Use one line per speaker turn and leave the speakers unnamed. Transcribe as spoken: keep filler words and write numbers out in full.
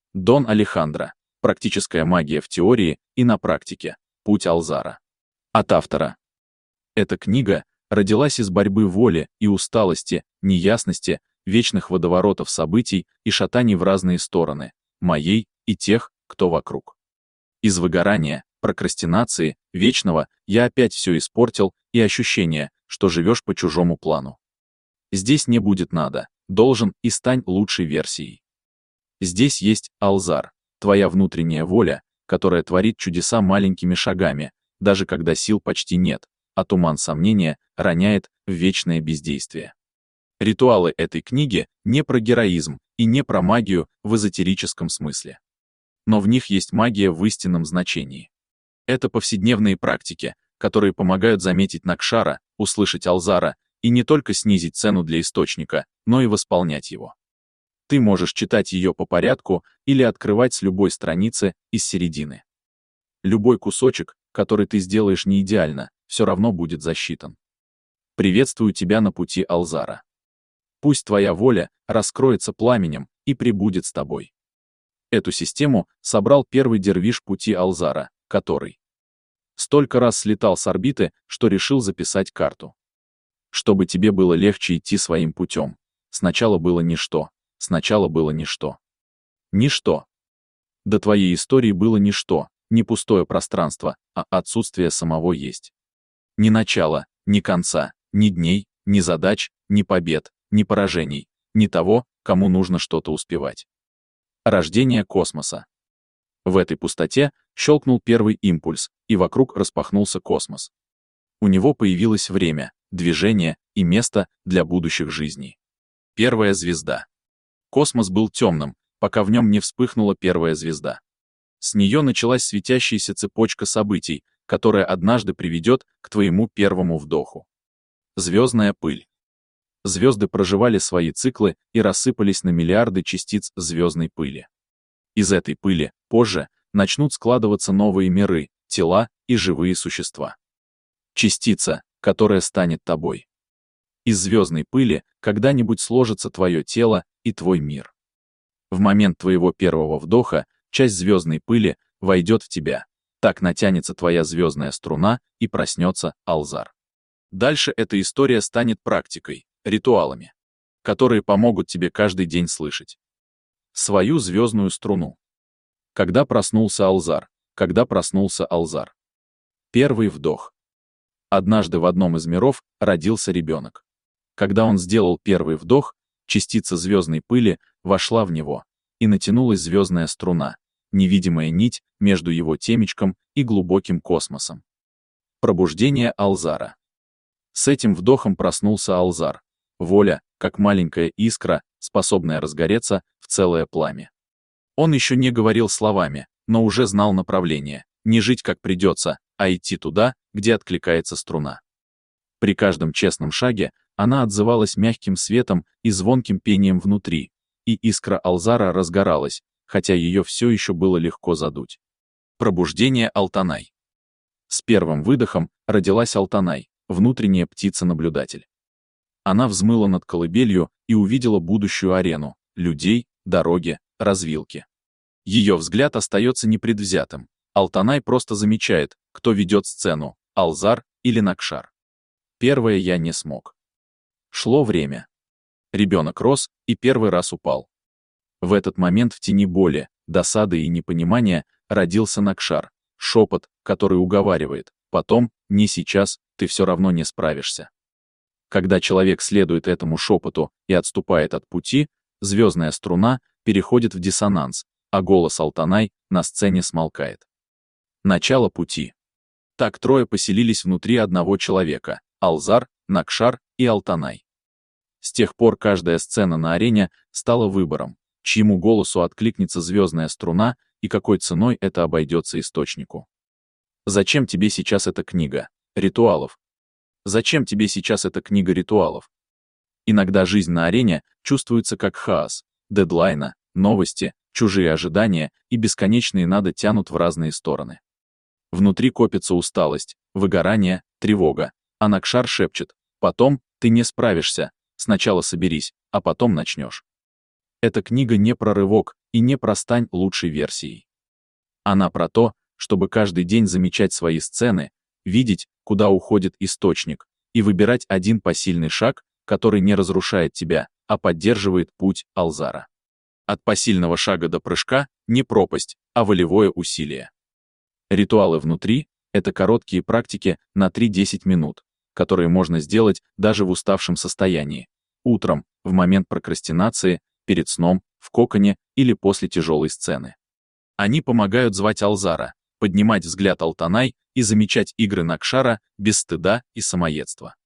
Дон Алехандро. Практическая магия в теории и на практике. Путь Алзара. От автора. Эта книга родилась из борьбы воли и усталости, неясности, вечных водоворотов событий и шатаний в разные стороны, моей и тех, кто вокруг. Из выгорания, прокрастинации, вечного «я опять все испортил» и ощущения, что живешь по чужому плану. Здесь не будет надо, должен и стань лучшей версией. Здесь есть Алзар, твоя внутренняя воля, которая творит чудеса маленькими шагами, даже когда сил почти нет, а туман сомнения роняет в вечное бездействие. Ритуалы этой книги не про героизм и не про магию в эзотерическом смысле. Но в них есть магия в истинном значении. Это повседневные практики, которые помогают заметить Накшара, услышать Алзара и не только снизить цену для источника, но и восполнять его. Ты можешь читать ее по порядку или открывать с любой страницы из середины. Любой кусочек, который ты сделаешь не идеально, все равно будет засчитан. Приветствую тебя на пути Алзара. Пусть твоя воля раскроется пламенем и пребудет с тобой. Эту систему собрал первый дервиш пути Алзара, который столько раз слетал с орбиты, что решил записать карту. Чтобы тебе было легче идти своим путем. Сначала было ничто. Сначала было ничто. Ничто. До твоей истории было ничто, не пустое пространство, а отсутствие самого есть. Ни начала, ни конца, ни дней, ни задач, ни побед, ни поражений, ни того, кому нужно что-то успевать. Рождение космоса. В этой пустоте щелкнул первый импульс, и вокруг распахнулся космос. У него появилось время, движение и место для будущих жизней. Первая звезда. Космос был темным, пока в нем не вспыхнула первая звезда. С нее началась светящаяся цепочка событий, которая однажды приведет к твоему первому вдоху. Звездная пыль. Звезды проживали свои циклы и рассыпались на миллиарды частиц звездной пыли. Из этой пыли, позже, начнут складываться новые миры, тела и живые существа. Частица, которая станет тобой. Из звездной пыли когда-нибудь сложится твое тело и твой мир. В момент твоего первого вдоха часть звездной пыли войдет в тебя. Так натянется твоя звездная струна и проснется Алзар. Дальше эта история станет практикой, ритуалами, которые помогут тебе каждый день слышать свою звездную струну. Когда проснулся Алзар? Когда проснулся Алзар? Первый вдох. Однажды в одном из миров родился ребенок. Когда он сделал первый вдох, частица звездной пыли вошла в него, и натянулась звездная струна, невидимая нить между его темечком и глубоким космосом. Пробуждение Алзара. С этим вдохом проснулся Алзар. Воля, как маленькая искра, способная разгореться в целое пламя. Он еще не говорил словами, но уже знал направление. Не жить как придется, а идти туда, где откликается струна. При каждом честном шаге она отзывалась мягким светом и звонким пением внутри, и искра Алзара разгоралась, хотя ее все еще было легко задуть. Пробуждение Алтанай. С первым выдохом родилась Алтанай, внутренняя птица-наблюдатель. Она взмыла над колыбелью и увидела будущую арену, людей, дороги, развилки. Ее взгляд остается непредвзятым. Алтанай просто замечает, кто ведет сцену, Алзар или Накшар. Первое я не смог. Шло время. Ребенок рос и первый раз упал. В этот момент в тени боли, досады и непонимания родился Накшар, шепот, который уговаривает, потом, не сейчас, ты все равно не справишься. Когда человек следует этому шепоту и отступает от пути, звездная струна переходит в диссонанс, а голос Алтанай на сцене смолкает. Начало пути. Так трое поселились внутри одного человека — Алзар, Накшар и Алтанай. С тех пор каждая сцена на арене стала выбором, чьему голосу откликнется звездная струна и какой ценой это обойдется источнику. Зачем тебе сейчас эта книга ритуалов? Зачем тебе сейчас эта книга ритуалов? Иногда жизнь на арене чувствуется как хаос, дедлайна, новости, чужие ожидания и бесконечные надо тянут в разные стороны. Внутри копится усталость, выгорание, тревога, а Накшар шепчет: потом ты не справишься, сначала соберись, а потом начнешь. Эта книга не про рывок и не про стань лучшей версией. Она про то, чтобы каждый день замечать свои сцены, видеть, куда уходит источник, и выбирать один посильный шаг, который не разрушает тебя, а поддерживает путь Алзара. От посильного шага до прыжка не пропасть, а волевое усилие. Ритуалы внутри — это короткие практики на три-десять минут, которые можно сделать даже в уставшем состоянии. Утром, в момент прокрастинации, перед сном, в коконе или после тяжелой сцены. Они помогают звать Алзара, поднимать взгляд Алтанай и замечать игры Накшара без стыда и самоедства.